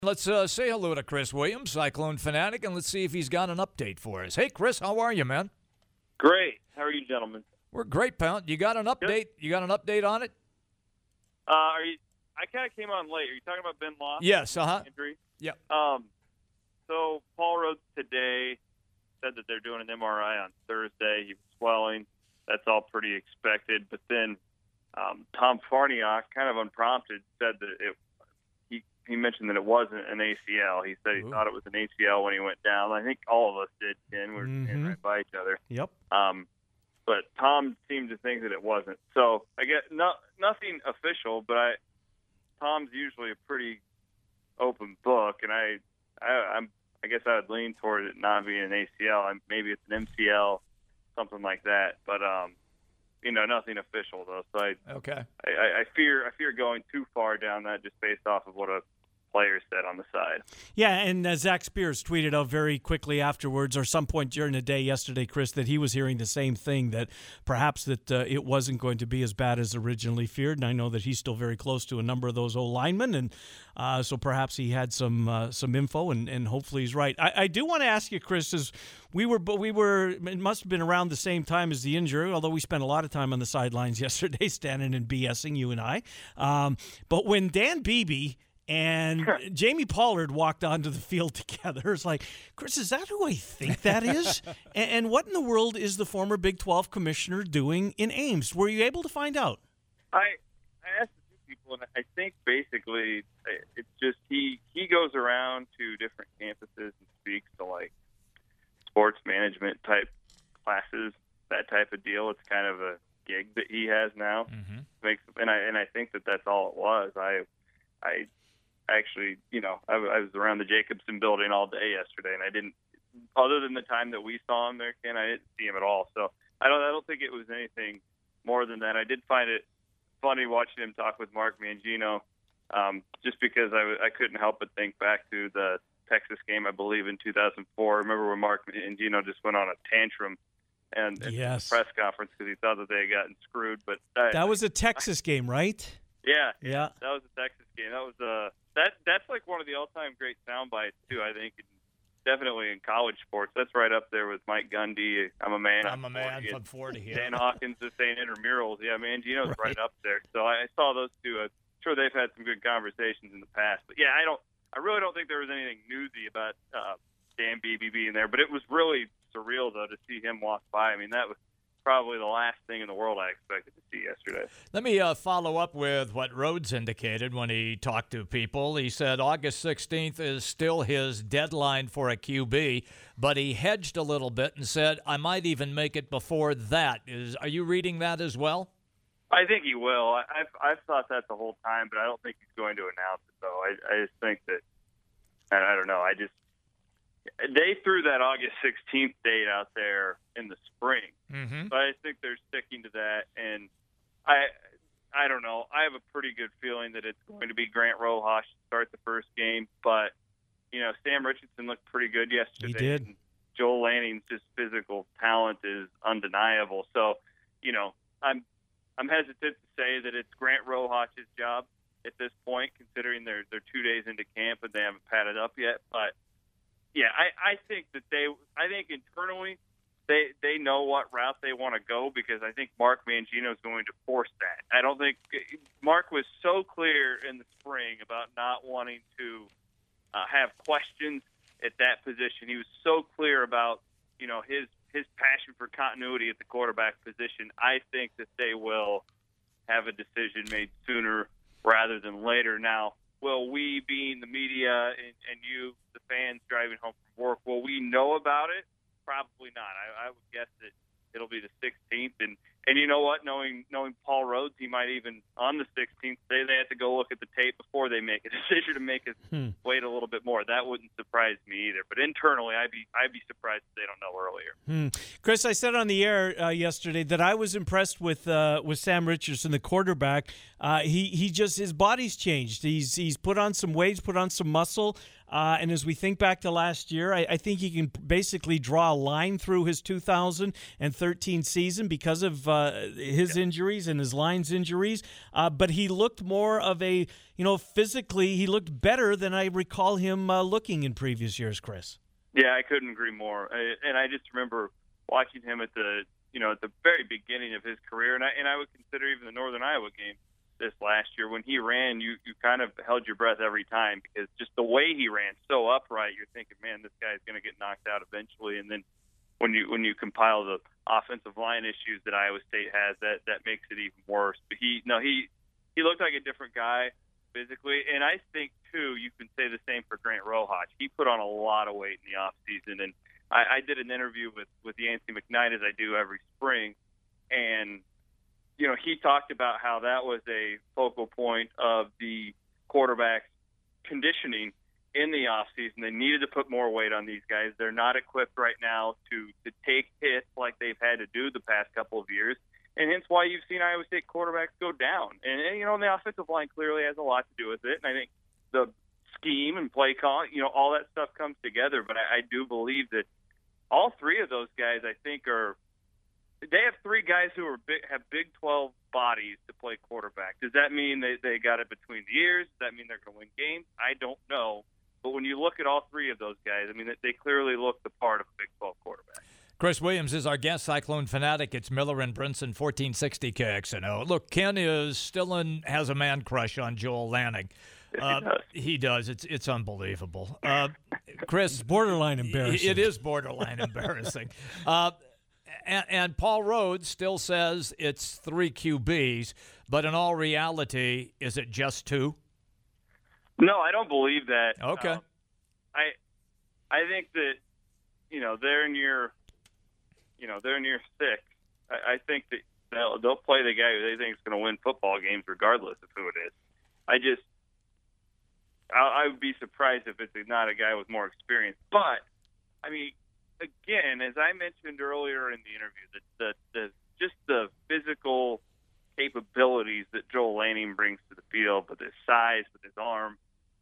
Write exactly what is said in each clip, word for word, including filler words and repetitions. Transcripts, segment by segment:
Let's uh, say hello to Chris Williams, Cyclone Fanatic, and let's see if he's got an update for us. Hey, Chris, how are you, man? Great. How are you, gentlemen? We're great, pal. You got an update? Good. You got an update on it? Uh, are you? I kind of came on late. Are you talking about Ben Loss? Yes. Uh huh. Injury. Yep. Um. So Paul Rhodes today said that they're doing an M R I on Thursday. He was swelling. That's all pretty expected. But then um, Tom Farniok, kind of unprompted, said that it. He he mentioned that it wasn't an A C L. He said he Ooh. thought it was an A C L when he went down. I think all of us did, Ken. We were Mhm. standing right by each other. Yep. Um, but Tom seemed to think that it wasn't. So I guess no, nothing official, but I, Tom's usually a pretty open book, and I, I, I'm, I guess I would lean toward it not being an A C L. I- Maybe it's an M C L, something like that. But um, you know, nothing official though. So I, Okay. I, I fear, I fear going too far down that just based off of what a player said on the side. Yeah, and uh, Zach Spears tweeted out very quickly afterwards, or some point during the day yesterday, Chris, that he was hearing the same thing, that perhaps that uh, it wasn't going to be as bad as originally feared. And I know that he's still very close to a number of those old linemen, and uh, so perhaps he had some uh, some info, and, and hopefully he's right. I, I do want to ask you, Chris, as we were, but we were, it must have been around the same time as the injury, although we spent a lot of time on the sidelines yesterday, standing and BSing, you and I. Um, but when Dan Beebe and Jamie Pollard walked onto the field together, it's like, Chris, is that who I think that is? and, and what in the world is the former Big twelve commissioner doing in Ames? Were you able to find out? I I asked a few people, and I think basically it's just he he goes around to different campuses and speaks to like sports management type classes, that type of deal. It's kind of a gig that he has now. Mm-hmm. Makes and I and I think that that's all it was. I I actually, you know, I, I was around the Jacobson building all day yesterday, and I didn't, other than the time that we saw him there, Ken, I didn't see him at all. So I don't I don't think it was anything more than that. I did find it funny watching him talk with Mark Mangino, um, just because I, w- I couldn't help but think back to the Texas game, I believe, in two thousand four. Remember when Mark Mangino just went on a tantrum and, and Yes. press conference because he thought that they had gotten screwed. But I, That was a Texas game, right? yeah, Yeah. that was a Texas game. That was uh, that that's like one of the all-time great sound bites too. I think, definitely in college sports. That's right up there with Mike Gundy. I'm a man. I'm a man from forty. Yeah. Dan Hawkins is saying intramurals. Yeah, Mangino's Right. right up there. So I saw those two. I'm sure they've had some good conversations in the past. But yeah, I don't. I really don't think there was anything newsy about uh, Dan Beebe being there. But it was really surreal though to see him walk by. I mean, that was probably the last thing in the world I expected to see yesterday. Let me uh, follow up with what Rhodes indicated when he talked to people. He said August sixteenth is still his deadline for a Q B, but he hedged a little bit and said, I might even make it before that. Is Are you reading that as well? I think he will. I, I've I've thought that the whole time, but I don't think he's going to announce it. Though I I just think that I, I don't know. I just they threw that August sixteenth date out there in the spring, Mm-hmm. but I think they're sticking to that. And I I don't know. I have a pretty good feeling that it's going to be Grant Rojas to start the first game. But you know, Sam Richardson looked pretty good yesterday. He did. And Joel Lanning's just physical talent is undeniable. So you know, I'm. I'm hesitant to say that it's Grant Rojas' job at this point, considering they're they're two days into camp and they haven't padded up yet. But yeah, I, I think that they, I think internally they they know what route they want to go because I think Mark Mangino is going to force that. I don't think Mark was so clear in the spring about not wanting to uh, have questions at that position. He was so clear about you know his. his passion for continuity at the quarterback position. I think that they will have a decision made sooner rather than later. Now, will we, being the media and, and you, the fans driving home from work, will we know about it? Probably not. I, I would guess that it'll be the sixteenth. And, and you know what? Knowing knowing Paul Rhodes, he might even, on the sixteenth, say they have to go look at the tape before they make a decision to make us Hmm. wait a little bit more. That wouldn't surprise me either. But internally, I'd be I'd be surprised if they don't know earlier. Hmm. Chris, I said on the air uh, yesterday that I was impressed with uh, with Sam Richardson, the quarterback. Uh, he he just his body's changed. He's he's put on some weight, put on some muscle. Uh, and as we think back to last year, I, I think he can basically draw a line through his two thousand thirteen season because of uh, his injuries and his line's injuries. Uh, but he looked more of a, you know, felt physically he looked better than I recall him uh, looking in previous years, Chris. Yeah, I couldn't agree more. I, and I just remember watching him at the, you know, at the very beginning of his career, and I and I would consider even the Northern Iowa game this last year when he ran, you you kind of held your breath every time because just the way he ran, so upright, you're thinking, man, this guy's going to get knocked out eventually. And then when you when you compile the offensive line issues that Iowa State has, that that makes it even worse. But he no he he looked like a different guy physically, and I think too you can say the same for Grant Rohach. He put on a lot of weight in the off season, and I, I did an interview with with Yancey McKnight as I do every spring, and you know he talked about how that was a focal point of the quarterback's conditioning in the off season. They needed to put more weight on these guys. They're not equipped right now to to take hits like they've had to do the past couple of years. And hence why you've seen Iowa State quarterbacks go down. And, and, you know, and the offensive line clearly has a lot to do with it. And I think the scheme and play call, you know, all that stuff comes together. But I, I do believe that all three of those guys, I think, are – they have three guys who are big, have Big twelve bodies to play quarterback. Does that mean they, they got it between the ears? Does that mean they're going to win games? I don't know. But when you look at all three of those guys, I mean, they clearly look the part of a Big twelve quarterback. Chris Williams is our guest, Cyclone Fanatic. It's Miller and Brinson, fourteen sixty K X N O. Look, Ken is still in, has a man crush on Joel Lanning. Uh, he does. He does. It's it's unbelievable. Uh, Chris, it's borderline embarrassing. It is borderline embarrassing. Uh, and, and Paul Rhodes still says it's three Q Bs, but in all reality, is it just two? No, I don't believe that. Okay. Um, I I think that you know they're in your. You know, they're near six. I, I think that they'll, they'll play the guy who they think is going to win football games regardless of who it is. I just, I, I would be surprised if it's not a guy with more experience. But, I mean, again, as I mentioned earlier in the interview, the, the, the just the physical capabilities that Joel Lanning brings to the field, with his size, with his arm,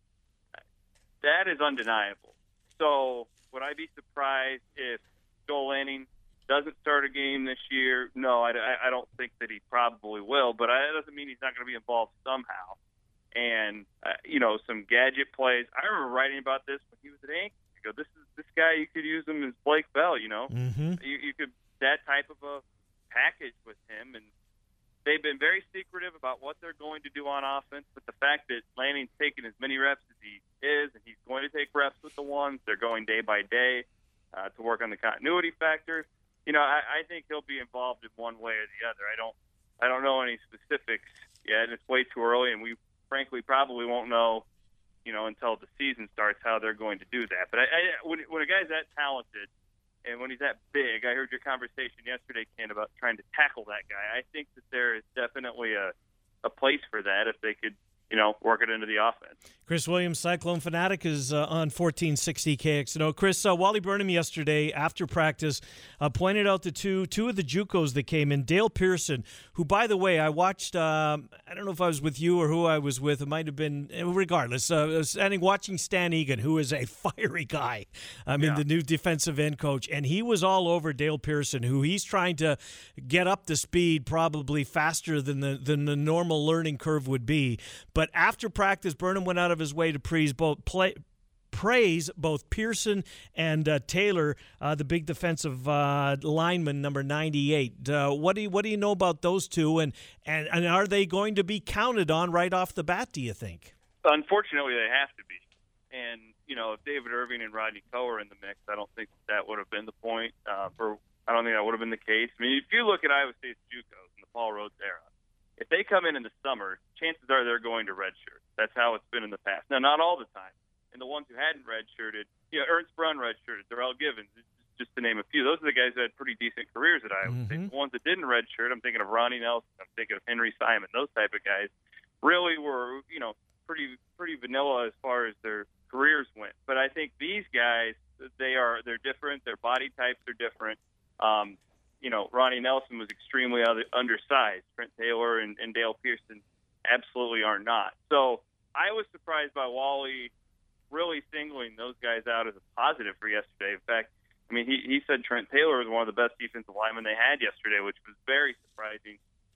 that is undeniable. So would I be surprised if Joel Lanning doesn't start a game this year? No, I, I don't think that he probably will, but that doesn't mean he's not going to be involved somehow. And, uh, you know, some gadget plays. I remember writing about this when he was at Anchorage. I go, this is this guy, you could use him as Blake Bell, you know. Mm-hmm. You, you could, that type of a package with him. And they've been very secretive about what they're going to do on offense, but the fact that Lanning's taking as many reps as he is, and he's going to take reps with the ones, they're going day by day uh, to work on the continuity factor. You know, I, I think he'll be involved in one way or the other. I don't, I don't know any specifics yet, and it's way too early, and we frankly probably won't know, you know, until the season starts how they're going to do that. But I, I, when, when a guy's that talented and when he's that big, I heard your conversation yesterday, Ken, about trying to tackle that guy. I think that there is definitely a, a place for that if they could, you know, work it into the offense. Chris Williams, Cyclone Fanatic, is uh, on fourteen sixty K X N O. Chris, uh, Wally Burnham yesterday after practice uh, pointed out the two two of the JUCOs that came in. Dale Pearson, who, by the way, I watched, um, I don't know if I was with you or who I was with. It might have been, regardless, uh, standing watching Stan Egan, who is a fiery guy. I mean, yeah. the new defensive end coach. And he was all over Dale Pearson, who he's trying to get up to speed probably faster than the, than the normal learning curve would be. But after practice, Burnham went out of his way to praise both play, praise both Pearson and uh, Taylor, uh, the big defensive uh, lineman, number ninety-eight. Uh, what do you what do you know about those two, and, and and are they going to be counted on right off the bat, do you think? Unfortunately, they have to be. And you know, if David Irving and Rodney Coe are in the mix, I don't think that would have been the point. Uh, for I don't think that would have been the case. I mean, if you look at Iowa State's JUCOs in the Paul Rhodes era, if they come in in the summer, chances are they're going to redshirt. That's how it's been in the past. Now, not all the time. And the ones who hadn't redshirted, you know, Ernst Brunn redshirted, Darrell Givens, just to name a few. Those are the guys that had pretty decent careers at Iowa State. Mm-hmm. The ones that didn't redshirt, I'm thinking of Ronnie Nelson, I'm thinking of Henry Simon. Those type of guys really were, you know, pretty pretty vanilla as far as their careers went. But I think these guys, they are they're different. Their body types are different. Um, you know, Ronnie Nelson was extremely other, undersized. Trent Taylor and, and Dale Pearson absolutely are not. So I was surprised by Wally really singling those guys out as a positive for yesterday. In fact, I mean, he, he said Trent Taylor was one of the best defensive linemen they had yesterday, which was very surprising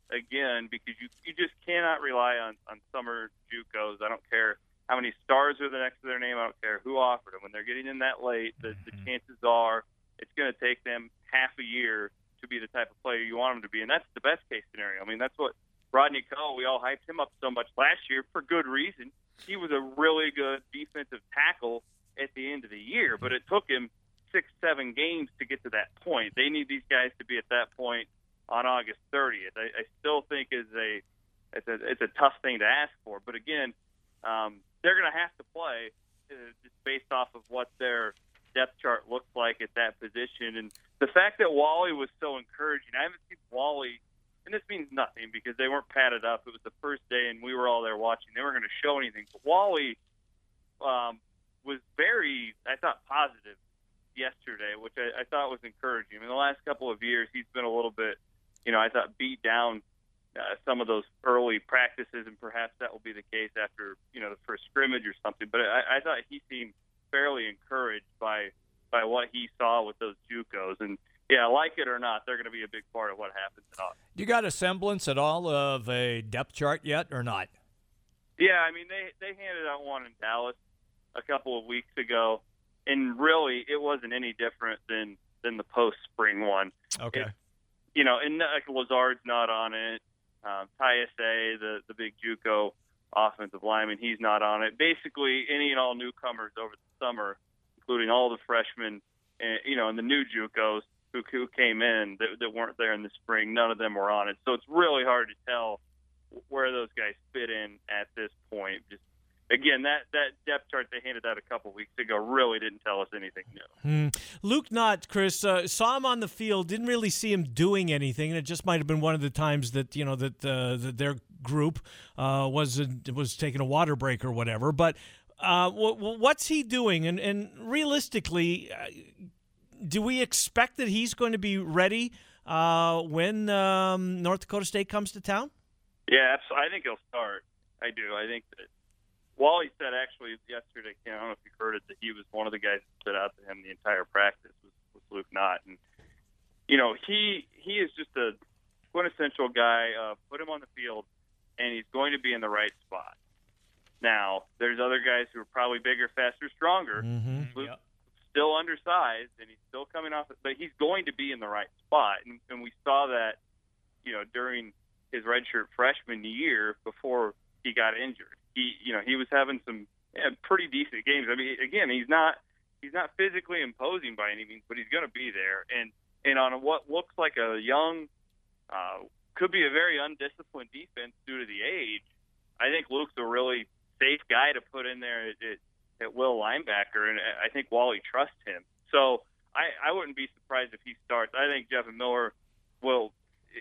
again, because you you just cannot rely on, on summer JUCOs. I don't care how many stars are next to their name. I don't care who offered them. When they're getting in that late, the, the chances are it's going to take them half a year to be the type of player you want them to be, and that's the best case scenario. I mean, that's what Rodney Coe, we all hyped him up so much last year for good reason. He was a really good defensive tackle at the end of the year, but it took him six, seven games to get to that point. They need these guys to be at that point on August thirtieth. I, I still think is a it's a it's a tough thing to ask for, but again, um, they're going to have to play uh, just based off of what their depth chart looks like at that position. And the fact that Wally was so encouraging, I haven't seen Wally, and this means nothing because they weren't padded up. It was the first day, and we were all there watching. They weren't going to show anything. But Wally um, was very, I thought, positive yesterday, which I, I thought was encouraging. In the last couple of years, he's been a little bit, you know, I thought beat down uh, some of those early practices, and perhaps that will be the case after, you know, the first scrimmage or something. But I, I thought he seemed fairly encouraged by by what he saw with those JUCOs. And, yeah, like it or not, they're going to be a big part of what happens in August. You got a semblance at all of a depth chart yet or not? Yeah, I mean, they, they handed out one in Dallas a couple of weeks ago, and really it wasn't any different than, than the post-spring one. Okay. It, you know, and like Lazard's not on it. Um, Tyese, the, the big JUCO offensive lineman, he's not on it. Basically, any and all newcomers over the summer, including all the freshmen, and, you know, and the new JUCOs who, who came in that, that weren't there in the spring, none of them were on it. So it's really hard to tell where those guys fit in at this point. Just Again, that, that depth chart they handed out a couple weeks ago really didn't tell us anything new. Hmm. Luke Knott, Chris, uh, saw him on the field, didn't really see him doing anything, and it just might have been one of the times that, you know, that, uh, that their group uh, was uh, was taking a water break or whatever. But uh, w- w- what's he doing? And, and realistically, uh, do we expect that he's going to be ready uh, when um, North Dakota State comes to town? Yeah, absolutely. I think he'll start. I do. I think that Wally said actually yesterday, Ken, I don't know if you heard it, that he was one of the guys that stood out to him the entire practice was, was Luke Knott. And, you know, he he is just a quintessential guy. Uh, put him on the field, and he's going to be in the right spot. Now, there's other guys who are probably bigger, faster, stronger. Mm-hmm. Luke's Yep. still undersized, and he's still coming off, but he's going to be in the right spot. And, and we saw that, you know, during his redshirt freshman year before he got injured. He, you know, he was having some yeah, pretty decent games. I mean, again, he's not he's not physically imposing by any means, but he's going to be there. And and on what looks like a young, uh, could be a very undisciplined defense due to the age, I think Luke's a really safe guy to put in there at, at, at will linebacker, and I think Wally trusts him. So I, I wouldn't be surprised if he starts. I think Jeff Miller will.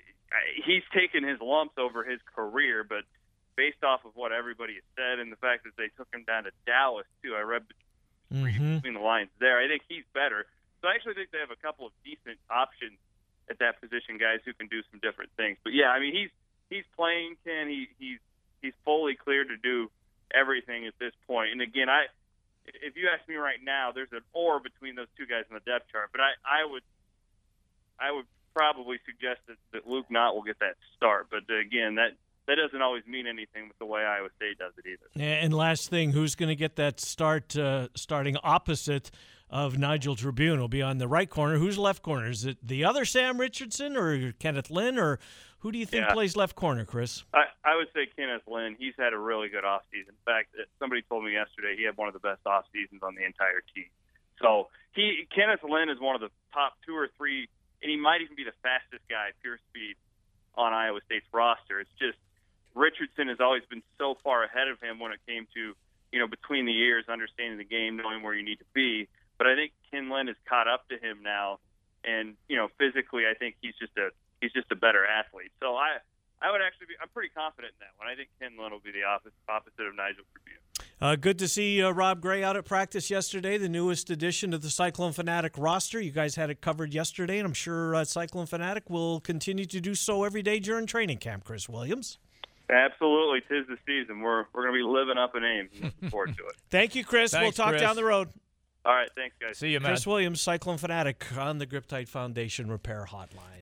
He's taken his lumps over his career, but based off of what everybody has said and the fact that they took him down to Dallas, too. I read Mm-hmm. between the lines there. I think he's better. So I actually think they have a couple of decent options at that position, guys who can do some different things. But, yeah, I mean, he's he's playing, Ken. He, he's, he's fully cleared to do everything at this point. And, again, I if you ask me right now, there's an or between those two guys on the depth chart. But I, I would I would probably suggest that, that Luke Knott will get that start. But, again, that – that doesn't always mean anything with the way Iowa State does it either. And last thing, who's going to get that start uh, starting opposite of Nigel Tribune? Will be on the right corner. Who's left corner? Is it the other Sam Richardson or Kenneth Lynn, or who do you think yeah. plays left corner, Chris? I, I would say Kenneth Lynn. He's had a really good offseason. In fact, somebody told me yesterday he had one of the best off seasons on the entire team. So he Kenneth Lynn is one of the top two or three, and he might even be the fastest guy, pure speed, on Iowa State's roster. It's just Richardson has always been so far ahead of him when it came to, you know, between the years, understanding the game, knowing where you need to be. But I think Ken Lynn has caught up to him now, and you know, physically, I think he's just a he's just a better athlete. So I I would actually be I'm pretty confident in that one. I think Ken Lynn will be the opposite opposite of Nigel Tribune. Uh, good to see uh, Rob Gray out at practice yesterday, the newest addition to the Cyclone Fanatic roster. You guys had it covered yesterday, and I'm sure uh, Cyclone Fanatic will continue to do so every day during training camp. Chris Williams. Absolutely. 'Tis the season. We're we're going to be living up in Ames. Looking forward to it. Thank you, Chris. Thanks, we'll talk Chris. down the road. All right. Thanks, guys. See you, man. Chris Williams, Cyclone Fanatic on the Grip Tight Foundation Repair Hotline.